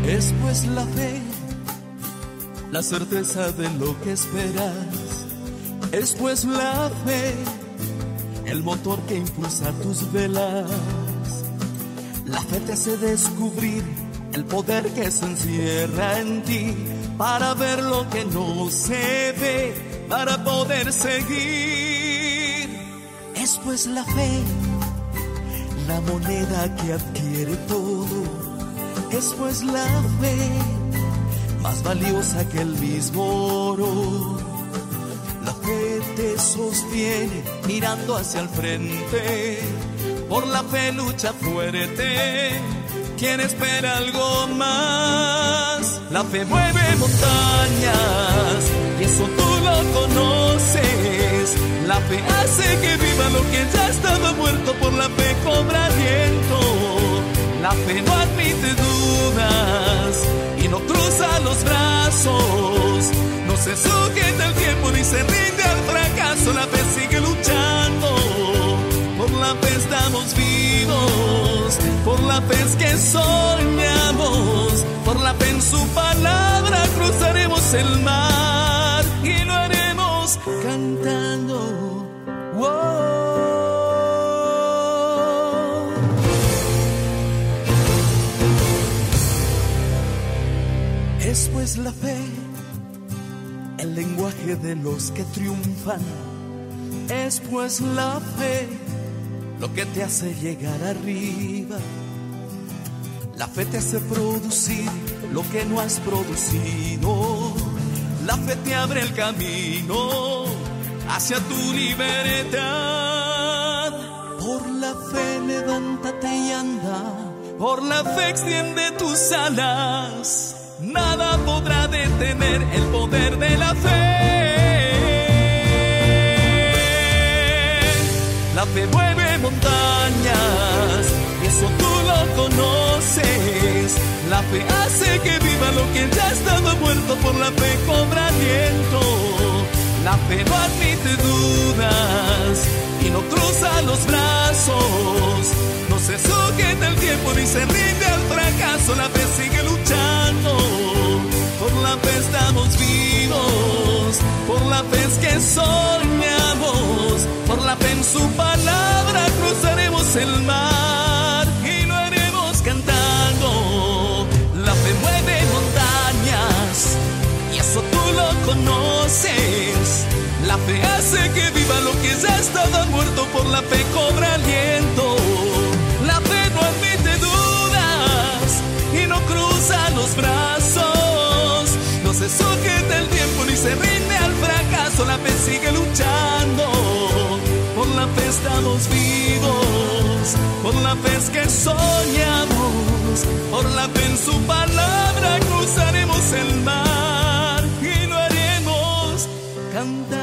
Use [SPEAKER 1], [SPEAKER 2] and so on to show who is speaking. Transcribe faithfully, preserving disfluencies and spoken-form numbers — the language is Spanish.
[SPEAKER 1] Es pues la fe, la certeza de lo que esperas. Es pues la fe, el motor que impulsa tus velas. La fe te hace descubrir el poder que se encierra en ti, para ver lo que no se ve, para poder seguir. Es pues la fe, la moneda que adquiere todo. Es pues la fe, más valiosa que el mismo oro. La fe te sostiene mirando hacia el frente. Por la fe lucha fuerte, quien espera algo más. La fe mueve montañas, y eso tú lo conoces. La fe hace que viva lo que ya estaba muerto. Por la fe cobra aliento. La fe no admite dudas y no cruza los brazos. No se sujeta al tiempo ni se rinde al fracaso. La fe sigue luchando. Por la fe estamos vivos. Por la fe es que soñamos. Por la fe en su palabra cruzaremos el mar y lo haremos cantando. Wow. Es pues la fe, el lenguaje de los que triunfan. Es pues la fe, lo que te hace llegar arriba. La fe te hace producir lo que no has producido. La fe te abre el camino hacia tu libertad. Por la fe levántate y anda. Por la fe extiende tus alas. Nada podrá detener el poder de la fe. La fe mueve montañas, y eso tú lo conoces. La fe hace que viva lo que ya estaba muerto. Por la fe cobra aliento. La fe no admite dudas y no cruza los brazos. No se sujeta el tiempo ni se rinde al fracaso. La fe sigue luchando. Por la fe estamos vivos. Por la fe es que soñamos. Por la fe en su palabra cruzaremos el mar y lo haremos cantando. La fe mueve montañas, y eso tú lo conoces. La fe hace que viva lo que ya estaba muerto. Por la fe cobra aliento. La fe no admite dudas y no cruza los brazos. No se sujeta el tiempo ni se rinde al fracaso. La fe sigue luchando. Por la fe estamos vivos. Por la fe es que soñamos. Por la fe en su palabra cruzaremos el mar y lo haremos cantar.